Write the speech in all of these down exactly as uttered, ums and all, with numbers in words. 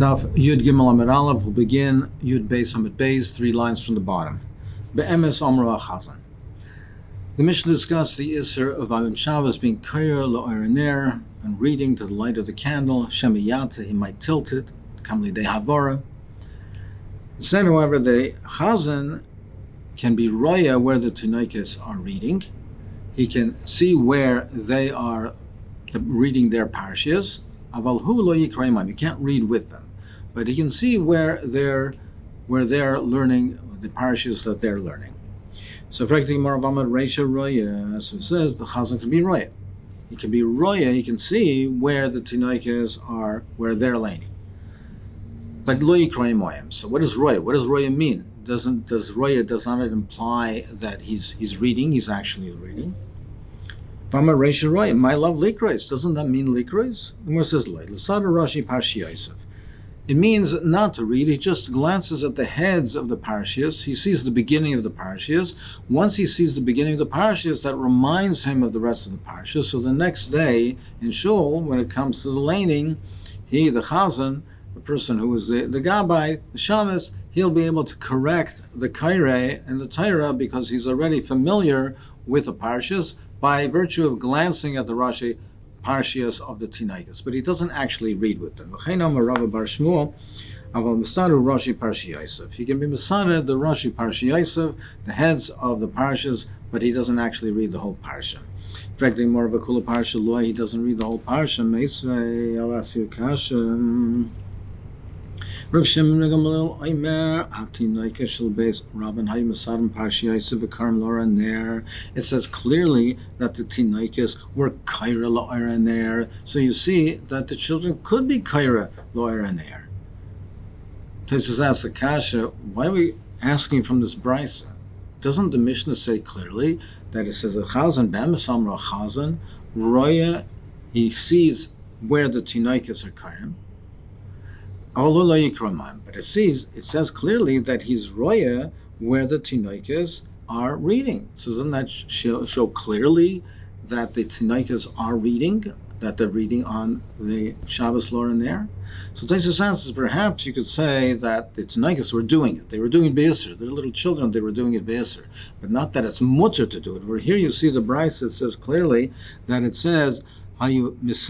Daf Yud Gimel Amid Aleph will begin Yud Beis Amid Beis, three lines from the bottom. Be'emes Amru HaChazan. The Mishnah discussed the Isser of Ayin Shabbos being Kair L'Oyer Ner and reading to the light of the candle. Shemiyata, he might tilt it. Kamli De Havara. The same, however, the Chazan can be Roya where the Tunaikis are reading. He can see where they are reading their parashas. Aval hu lo yikra imam. You can't read with them, but he can see where they're where they're learning the parashas that they're learning. So, practically, Maravamad Reisha Roya, so it says the Chazan can be Roya. He can be Roya. He can see where the Tinaikas are, where they're learning. But lo yikra imam. So, what is Roya? What does Roya mean? Doesn't does Roya does not imply that he's he's reading? He's actually reading. Vama Reisha Roya, my love likreis. Doesn't that mean likreis? And where it says like L'sada Rashi Parshi Yosef. It means not to read. He just glances at the heads of the parashas. He sees the beginning of the parashas. Once he sees the beginning of the parashas, that reminds him of the rest of the parashas. So the next day in shul, when it comes to the laning, he, the chazan, the person who is the, the gabbai, the shamas, he'll be able to correct the kaireh and the Torah because he's already familiar with the parashas by virtue of glancing at the Rashi Parshias of the Tinaikas, but he doesn't actually read with them. He can be Masada the Rashi Parshi Yosef, the heads of the parshas, but he doesn't actually read the whole parsha. Frankly, more of a kula parsha loy, he doesn't read the whole parsha. Meisvei, I'll ask you a kasha. Rav Shimon Gamliel Aimer Atinaika Shel Beis Rabban Hayim Masadim Parshi Yosef V'Karim Lora Ner. It says clearly that the Tinaikas were Kaira Lora Ner. So you see that the children could be Kaira Lora Ner. Tosfos asks Akasha, why are we asking from this brisa? Doesn't the Mishnah say clearly that it says a Chazan Be'emes Amru Chazan Roya? He sees where the Tinaikas are Kairim. But it says it says clearly that he's roya where the tinaikas are reading. So doesn't that show, show clearly that the tinaikas are reading, that they're reading on the Shabbos Lora there? So Tosfos answers, perhaps you could say that the tinaikas were doing it. They were doing it be'isr. They're little children. They were doing it be'isr, but not that it's mutter to do it. Where here you see the brisa, it says clearly that it says. It's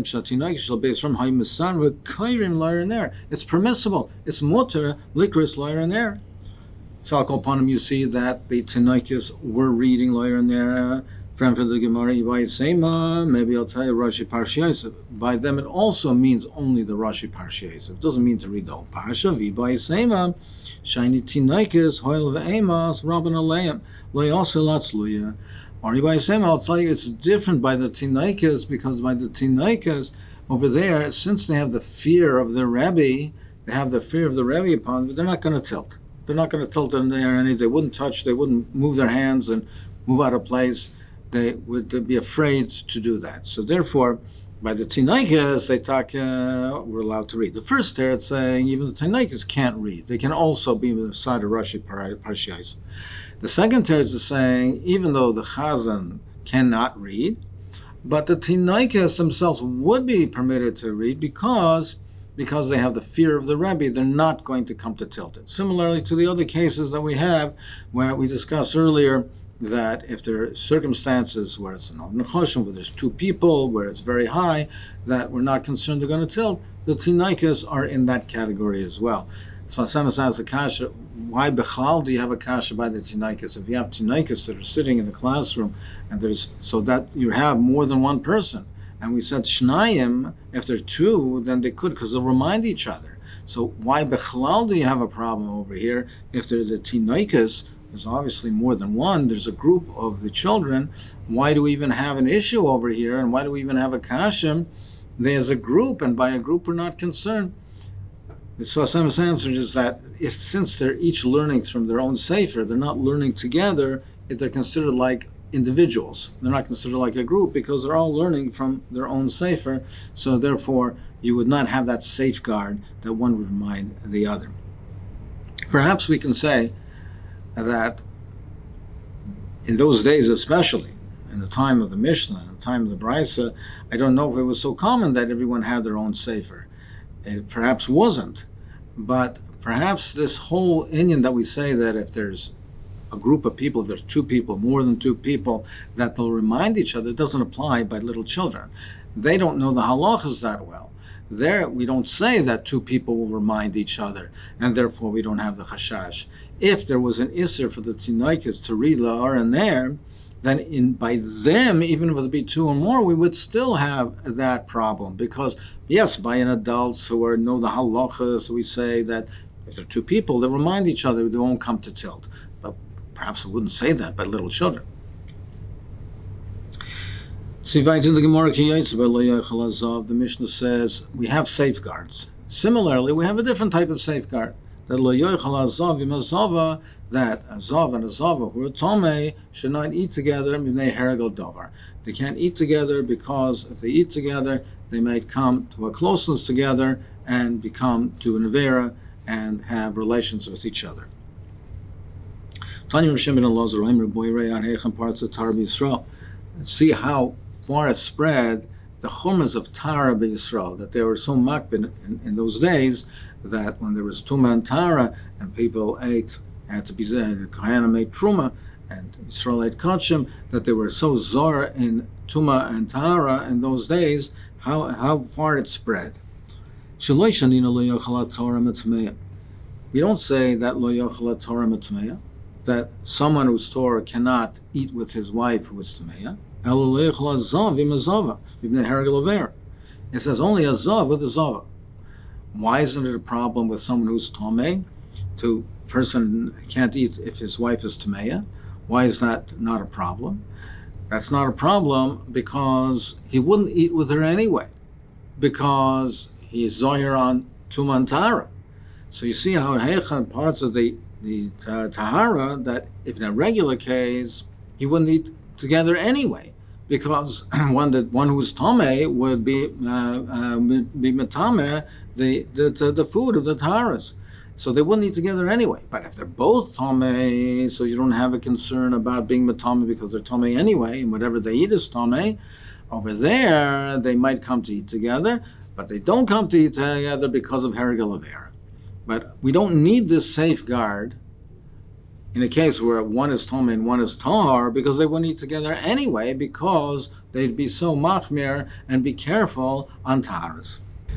permissible. It's mutter likris loyer ner. So I'll call upon him. You see that the Tinaikas were reading loyer ner. From the Gemara, maybe I'll tell you Rashi Parshi Yosef. By them, it also means only the Rashi Parshi Yosef. It doesn't mean to read the whole parsha. V'bay seima shiny Tinaikas hoil ve'emas rabban aleim le'osel atzluya. Or I'll tell you it's different by the Tinaikas because by the Tinaikas over there, since they have the fear of the Rebbe, they have the fear of the Rebbe upon them, they're not going to tilt. They're not going to tilt in there any. They wouldn't touch, they wouldn't move their hands and move out of place. They would be afraid to do that. So therefore, by the Tinaikas, they talk, uh, we're allowed to read. The first there it's saying even the Tinaikas can't read. They can also be the side of Rashi Parshiyos. The second teretz is saying, even though the Chazan cannot read, but the Tinaikas themselves would be permitted to read because, because they have the fear of the Rebbe, they're not going to come to tilt it. Similarly to the other cases that we have, where we discussed earlier that if there are circumstances where it's an Nechoshen, where there's two people, where it's very high, that we're not concerned they're going to tilt, the Tinaikas are in that category as well. So Hashem says a kasha, why bechlal do you have a kasha by the tinaikas? If you have tinaikas that are sitting in the classroom, and there's so that you have more than one person, and we said shnayim, if they're two, then they could because they'll remind each other. So why bechlal do you have a problem over here? If they're the tinaikas, there's obviously more than one. There's a group of the children. Why do we even have an issue over here? And why do we even have a kasha? There's a group, and by a group we're not concerned. So Hashem's answer is that if, since they're each learning from their own sefer, they're not learning together, if they're considered like individuals. They're not considered like a group because they're all learning from their own sefer. So therefore, you would not have that safeguard that one would remind the other. Perhaps we can say that in those days especially, in the time of the Mishnah, in the time of the Brisa, I don't know if it was so common that everyone had their own sefer. It perhaps wasn't. But perhaps this whole Indian that we say that if there's a group of people, if there's two people, more than two people, that they'll remind each other, doesn't apply by little children. They don't know the halachas that well. There, we don't say that two people will remind each other, and therefore we don't have the chashash. If there was an isser for the tinoikos to read la'ar and there, then in by them, even if it would be two or more, we would still have that problem. Because, yes, by an adults who are know the halachas, we say that if there are two people, they remind each other, they won't come to tilt. But perhaps we wouldn't say that by little children. The Mishnah says we have safeguards. Similarly, we have a different type of safeguard. That that a zav and a zava who are tomei should not eat together. They can't eat together because if they eat together, they might come to a closeness together and become to an avera and have relations with each other. See how far it spread the chumras of Tara b'Yisrael, that they were so makbid in, in those days that when there was Tumah and Tara and people ate, had to be the Kohanim made Truma and Yisrael ate Kachim, that they were so zor in Tumah and Tara in those days, how how far it spread. We don't say that lo yochel Torah mitmeya, that someone who's Torah cannot eat with his wife who is Tmeya. It says only a zav with a zav. Why isn't it a problem with someone who's Tomei? To person can't eat if his wife is Tmeya. Why is that not a problem? That's not a problem because he wouldn't eat with her anyway, because he's zohir on Tumantara. So you see how in parts of the the uh, Tahara that if in a regular case he wouldn't eat together anyway, because one that one who's Tomei would be uh, uh, be Matame the, the the the food of the Taharas. So they wouldn't eat together anyway. But if they're both Tomei, so you don't have a concern about being Matame because they're Tomei anyway, and whatever they eat is Tomei. Over there, they might come to eat together, but they don't come to eat together because of Herigel Avera. But we don't need this safeguard in a case where one is Tomei and one is Tahar, because they wouldn't eat together anyway, because they'd be so machmir and be careful on Taharas.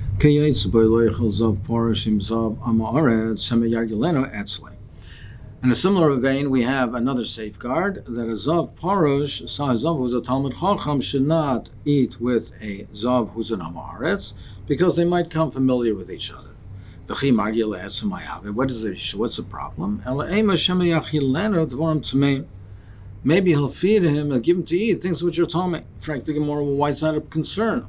In a similar vein, we have another safeguard that a Zav Parush, a Zav who's a Talmud Chacham, should not eat with a Zav who's an Amaretz, because they might come familiar with each other. What is the issue? What's the problem? Maybe he'll feed him and give him to eat things which are Tomei. Frank the Gemara, well, why is that a concern?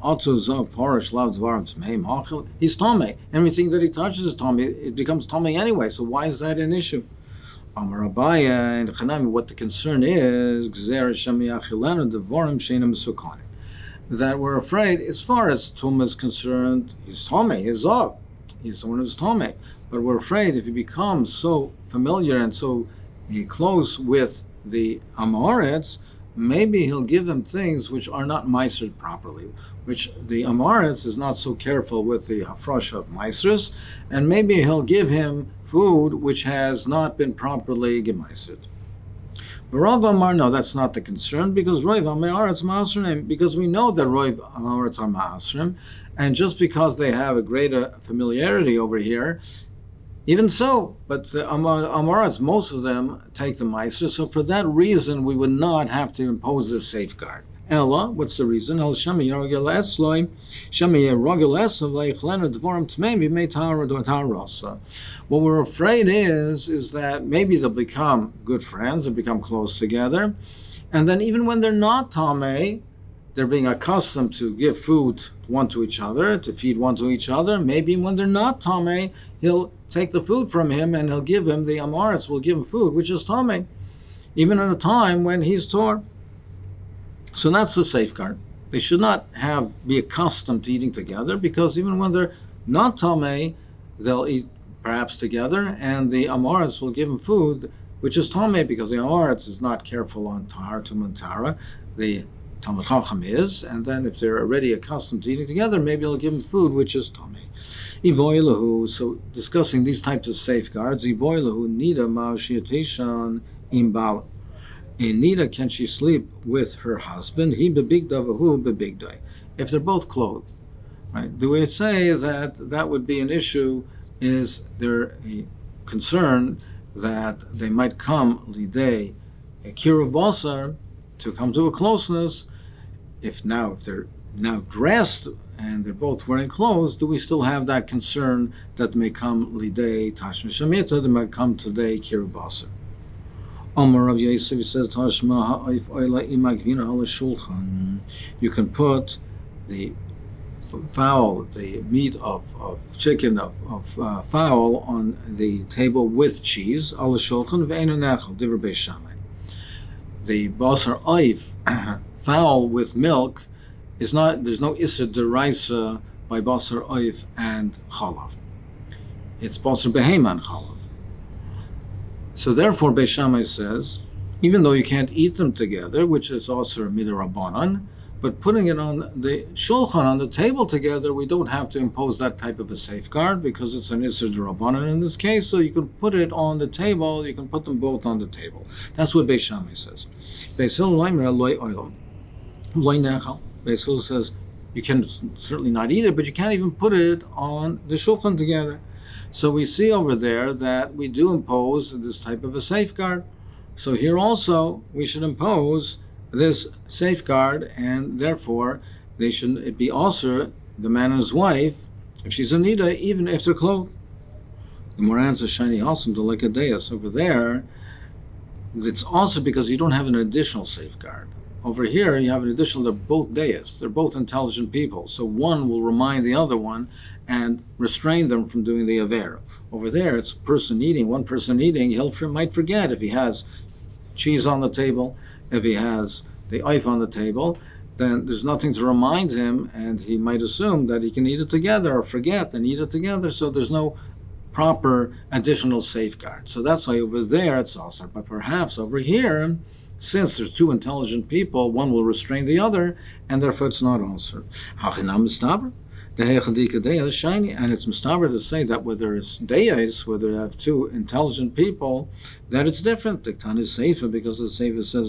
He's Tomei. Everything that he touches is Tomei. It becomes Tomei anyway. So why is that an issue? Amar Abaya and Chanami, what the concern is, that we're afraid, as far as Tumah is concerned, he's Tomei, he's Zav. He's someone who's Tomei. But we're afraid if he becomes so familiar and so uh, close with the Amoritz, maybe he'll give them things which are not meisered properly, which the Amoritz is not so careful with the hafrosh of meisers, and maybe he'll give him food which has not been properly gemeisered. Rav Amar, no, that's not the concern, because Roiv Amaretz Ma'asrim, because we know that Roiv Amaretz are Ma'asrim, and just because they have a greater familiarity over here, even so, but the Amaretz, most of them take the Meiser, so for that reason we would not have to impose this safeguard. Ella, what's the reason? El Shemi Rogel Esloi, Shemi Rogel Esloi, Leichlenu Dvorim Tmei, May Tara Tarosa. What we're afraid is, is that maybe they'll become good friends, they'll become close together, and then even when they're not Tamei, they're being accustomed to give food one to each other, to feed one to each other. Maybe when they're not Tamei, he'll take the food from him and he'll give him, the Amaretz will give him food, which is Tamei, even at a time when he's Tor. So that's the safeguard. They should not have be accustomed to eating together, because even when they're not Tamei, they'll eat perhaps together, and the Amaretz will give them food, which is Tamei, because the Amaretz is not careful on Tahar to Mantara. The Talmud Chacham is, and then if they're already accustomed to eating together, maybe he'll give them food which is tummy. Ivoilahu, so discussing these types of safeguards, Ivoilahu nida ma'ashiyatishan imbal. In nida, can she sleep with her husband? He bebig davahu bebig day. If they're both clothed, right? The way it say that that would be an issue is there a concern that they might come lidei a kiruv basar, to come to a closeness. If now if they're now dressed and they're both wearing clothes, do we still have that concern that may come lidei tashma shamita, that might come today kiruv basar? Omar Rav Yosef says tashma ha'if oila imagvina ala shulchan. You can put the fowl, the meat of, of chicken, of, of uh, fowl on the table with cheese, ala shulchan ve'enu nechal, divrei Beis Shammai. The basar oif, fowl with milk, is not, there's no issa deraisa by basar oif and chalav. It's basar behema and chalav. So therefore Beis Shammai says, even though you can't eat them together, which is also midirabanan, but putting it on the shulchan, on the table together, we don't have to impose that type of a safeguard because it's an Isser D'Rabbanan in this case, so you can put it on the table, you can put them both on the table. That's what Beis Shammai says. Beis Hillel says, you can certainly not eat it, but you can't even put it on the shulchan together. So we see over there that we do impose this type of a safeguard. So here also, we should impose this safeguard, and therefore they should it be also the man and his wife, if she's a nida, even if they're clothed. The Gemara answers shiny awesome to like a deus over there. It's also because you don't have an additional safeguard. Over here you have an additional, they're both deus, they're both intelligent people, so one will remind the other one and restrain them from doing the aver. Over there it's a person eating, one person eating, he'll might forget if he has cheese on the table, if he has the oif on the table, then there's nothing to remind him, and he might assume that he can eat it together or forget and eat it together, so there's no proper additional safeguard. So that's why over there it's also, but perhaps over here, since there's two intelligent people, one will restrain the other, and therefore it's not also. And it's mistaber to say that whether it's deyes, whether you have two intelligent people, that it's different. The Tan is Seifa, because the Seifa says,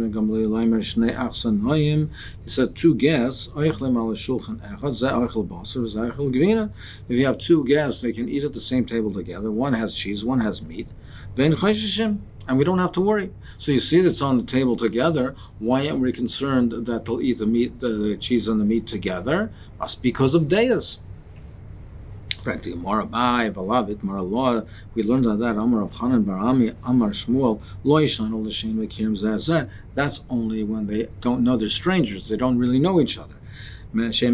he said two guests, if you have two guests, they can eat at the same table together. One has cheese, one has meat. And we don't have to worry. So you see that's on the table together. Why aren't we concerned that they'll eat the meat, the, the cheese and the meat together? That's because of deis. Frankly, Gemara Bai, Valavit, Mara Law, we learned on that Amar of Hanan Barami, Amar Shmuel, Lo Yishan Ol L'Shein Mekirim Zeh. That's only when they don't know they're strangers. They don't really know each other. But if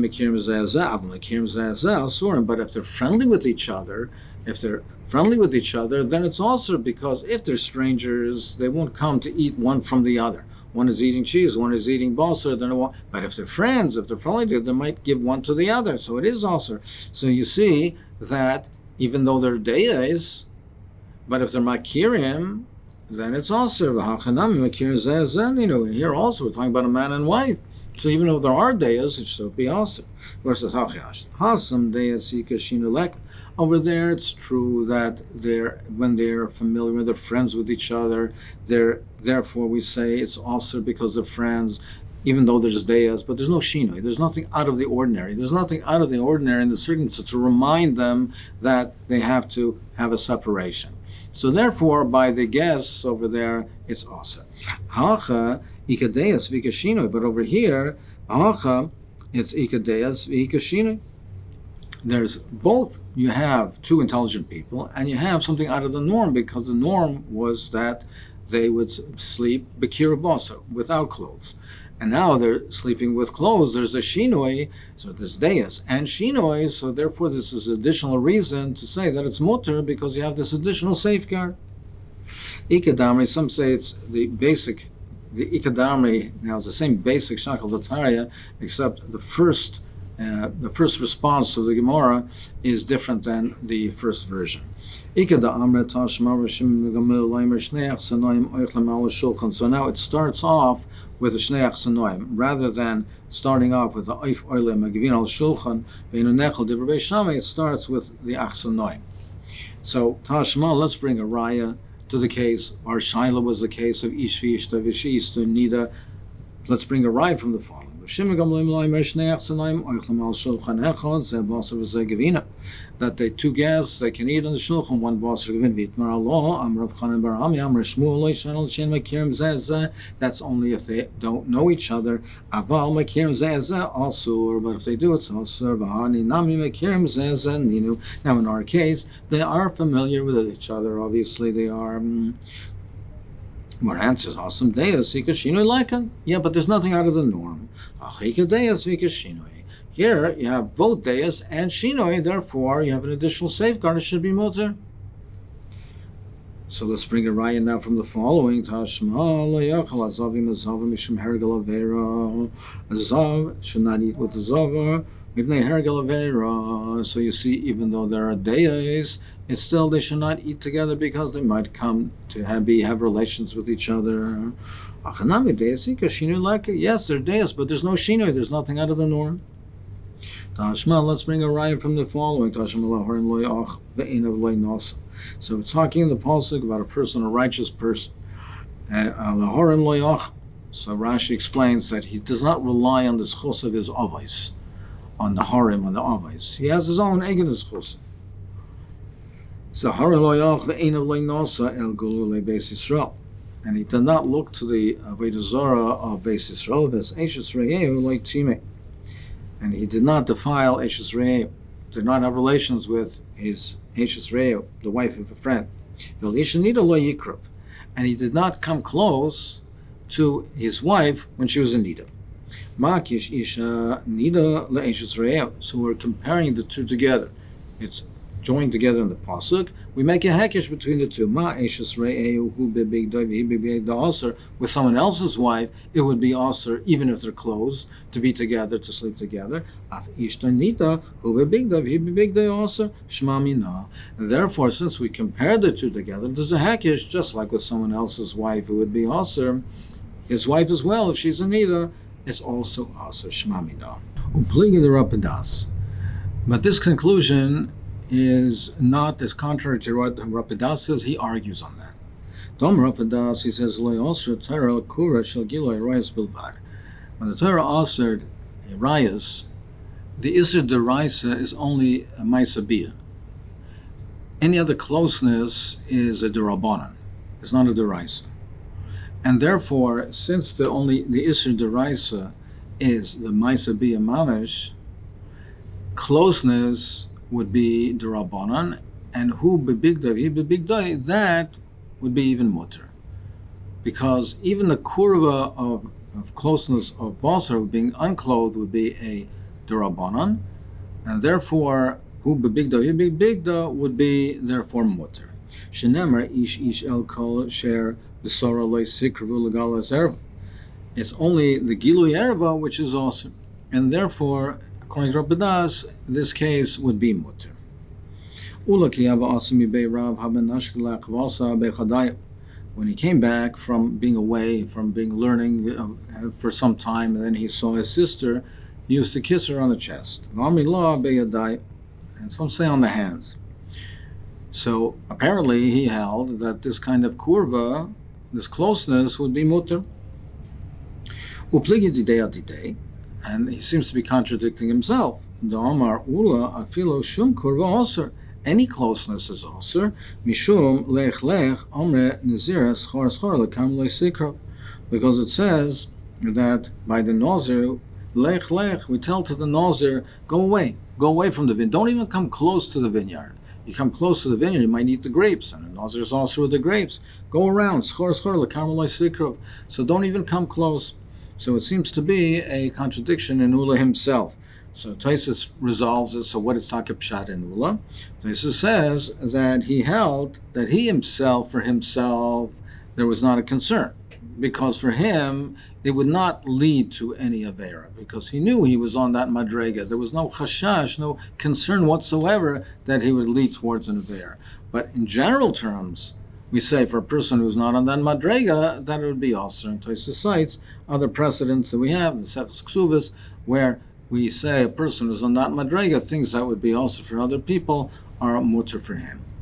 they're friendly with each other, if they're friendly with each other, then it's also because if they're strangers, they won't come to eat one from the other. One is eating cheese, one is eating basar, then one. But if they're friends, if they're friendly, they might give one to the other. So it is also. So you see that even though they're deis, but if they're makirim, then it's also. You know, and here also we're talking about a man and wife. So even though there are deis, it should be also. Versus hasam deis yikashinulek. Over there, it's true that they're when they're familiar, when they're friends with each other, they're therefore we say it's also because they're friends, even though there's deis, but there's no shinoi. There's nothing out of the ordinary. There's nothing out of the ordinary in the circumstance to remind them that they have to have a separation. So therefore, by the guests over there, it's also. Hacha ikadeis vikashinoi, but over here, hacha, it's ikadeis vikashinoi. There's both, you have two intelligent people, and you have something out of the norm, because the norm was that they would sleep bekira basa, without clothes. And now they're sleeping with clothes. There's a shinoi, so there's deis and shinoi, so therefore this is additional reason to say that it's mutter, because you have this additional safeguard. Ikadamri, some say it's the basic, the ikadamri now is the same basic shakal v'tarya, except the first uh, the first response of the Gemara is different than the first version. So now it starts off with the Shnei Achsanoim, rather than starting off with the Oif Oile Magivin al Shulchan, Veinunechel Divrei Shammai, it starts with the Achsanoim. So Tashma, let's bring a raya to the case. Our Shaila was the case of Ish Vishta Vishista Nida. Let's bring a raya from the following. That the two guests they can eat on the shulchan, one basar gevin v'itmar alo amrav chanan bar ami amr shmuel lo yishanol shen makirim zeh. That's only if they don't know each other. Aval makirim zeh asur, but if they do, it's asur. V'hani nami makirim zeh ninu. Now in our case, they are familiar with each other. Obviously, they are. Um, More answers awesome. Deus ikashinoi like yeah, but there's nothing out of the norm. Achika deus ikashinoi. Here you have both deus and shinoi, therefore you have an additional safeguard. It should be mutter. So let's bring a raya now from the following. Tashma lo yachal azavim azavim mishum hergel avera. Azav should not eat with the zavar. So you see, even though there are deis, it's still they should not eat together because they might come to have, be, have relations with each other. Yes, they're deis, but there's no shinoi, there's nothing out of the norm. Tashma, let's bring a raya from the following. So it's talking in the pasuk about a person, a righteous person. So Rashi explains that he does not rely on the schos of his avos, on the harim, on the avos. He has his own egenes schos. So harim loyach ve'einav loynasa el gulule beis Yisrael, and he did not look to the avodah zarah of beis Yisrael as eshes re'eu like time, and he did not defile eshes re'eu, did not have relations with his eshes re'eu, the wife of a friend. Ve'lishanida lo yikrav, and he did not come close to his wife when she was in nida. Makish isha nida le'eshes re'eu. So we're comparing the two together. It's joined together in the pasuk. We make a hekesh between the two. Ma eshes re'eu hu bebigdai v'hi bebigdai aser. With someone else's wife, it would be aser even if they're close to be together, to sleep together. Af ishta nida hu bebigdai v'hi bebigdai aser shma mina. And therefore, since we compare the two together, there's a hekesh just like with someone else's wife, it would be aser. His wife as well, if she's a nida, it's also aser shma mina. Upligi the Rapidas. But this conclusion is not as contrary to what Rapidas says. He argues on that. Dom Rapidas, he says, when the Torah authored a rayas, the Isser deraisa is only a maisabiyah. Any other closeness is a derabanan. It's not a deraisa. And therefore, since the only the Isser deraisa is the maisabiyah mamish, closeness would be derabanan, and who bebigdai, he bebigdai, that would be even mutter, because even the kurva of, of closeness of basar being unclothed would be a derabanan, and therefore who bebigdai, he bebigdai would be therefore mutter. Shenemar ish ish el kol sher b'sara loy sikravu legalas erva. It's only the gilui erva which is awesome, and therefore, according to Rapidas, this case would be mutter. When he came back from being away, from being learning uh, for some time, and then he saw his sister, he used to kiss her on the chest. And some say on the hands. So apparently he held that this kind of kurva, this closeness, would be mutter. And he seems to be contradicting himself. Any closeness is also mishum lech lech omre nezir schor schor lekam leisikra, because it says that by the nazir lech lech we tell to the nazir, go away, go away from the vineyard. Don't even come close to the vineyard. You come close to the vineyard, you might eat the grapes, and the nazir is also with the grapes. Go around schor schor lekam leisikra. So don't even come close. So it seems to be a contradiction in Ula himself. So Taisus resolves it. So what is Taka Pshat in Ula? Taisus says that he held that he himself, for himself, there was not a concern. because for him it would not lead to any avera, because he knew he was on that madrega. There was no chashash, no concern whatsoever that he would lead towards an avera. But in general terms, we say for a person who's not on that madrega, that it would be also. And Tosfos cites other precedents that we have in Seches Ksuvas, where we say a person who's on that madrega, things that would be also for other people are mutter for him.